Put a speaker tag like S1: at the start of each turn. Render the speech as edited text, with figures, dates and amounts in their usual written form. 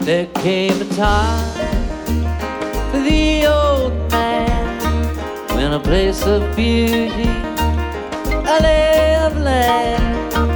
S1: There came a time for the old man when a place of beauty, a lay of land